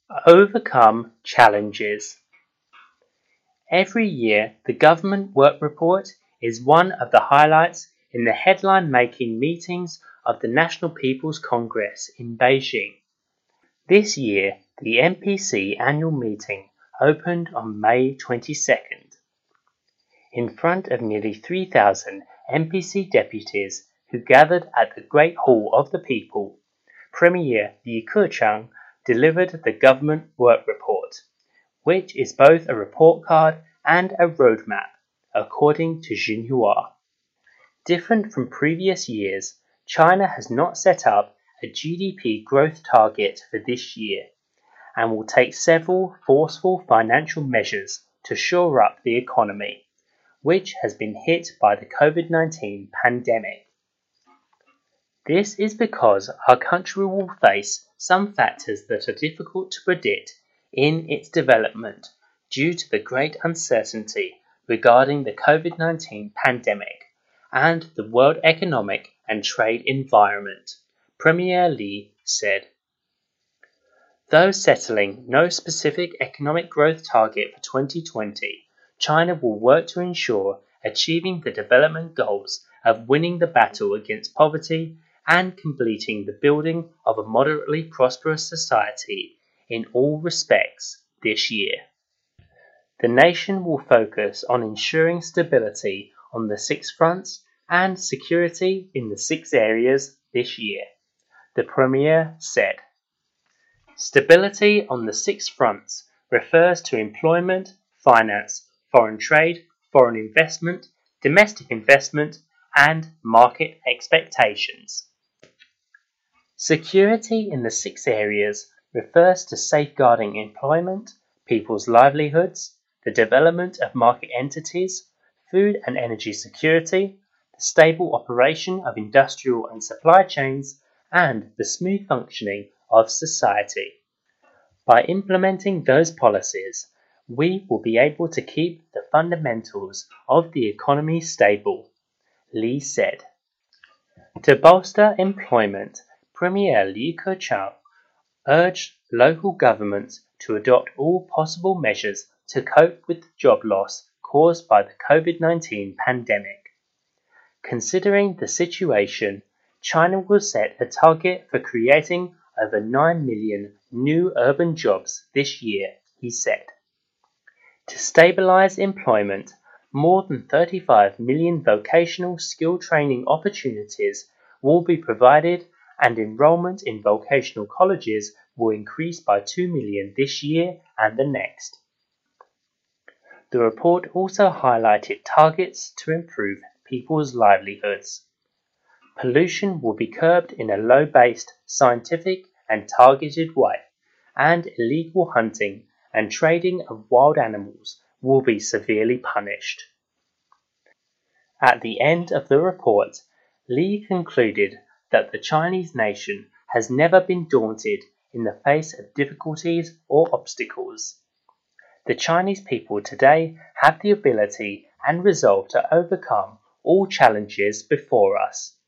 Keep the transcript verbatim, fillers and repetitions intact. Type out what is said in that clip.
Overcome challenges. Every year, the Government Work Report is one of the highlights in the headline-making meetings of the National People's Congress in Beijing. This year, the N P C annual meeting opened on May twenty-second. In front of nearly three thousand N P C deputies who gathered at the Great Hall of the People, Premier Li Keqiang delivered the Government Work Report, which is both a report card and a roadmap, according to Xinhua. Different from previous years, China has not set up a G D P growth target for this year and will take several forceful financial measures to shore up the economy, which has been hit by the COVID nineteen pandemic. This is because our country will face some factors that are difficult to predict in its development due to the great uncertainty regarding the COVID nineteen pandemic and the world economic and trade environment, Premier Li said. Though settling no specific economic growth target for twenty twenty, China will work to ensure achieving the development goals of winning the battle against poverty and completing the building of a moderately prosperous society in all respects this year. The nation will focus on ensuring stability on the six fronts and security in the six areas this year, the Premier said. Stability on the six fronts refers to employment, finance, foreign trade, foreign investment, domestic investment, and market expectations. Security in the six areas refers to safeguarding employment, people's livelihoods, the development of market entities, food and energy security, the stable operation of industrial and supply chains, and the smooth functioning of society. By implementing those policies, we will be able to keep the fundamentals of the economy stable, Li said. To bolster employment, Premier Li Keqiang urged local governments to adopt all possible measures to cope with the job loss caused by the COVID nineteen pandemic. Considering the situation, China will set a target for creating over nine million new urban jobs this year, he said. To stabilize employment, more than thirty-five million vocational skill training opportunities will be provided, and enrollment in vocational colleges will increase by two million this year and the next. The report also highlighted targets to improve people's livelihoods. Pollution will be curbed in a low-based, scientific and targeted way, and illegal hunting and trading of wild animals will be severely punished. At the end of the report, Li concluded that the Chinese nation has never been daunted in the face of difficulties or obstacles. The Chinese people today have the ability and resolve to overcome all challenges before us.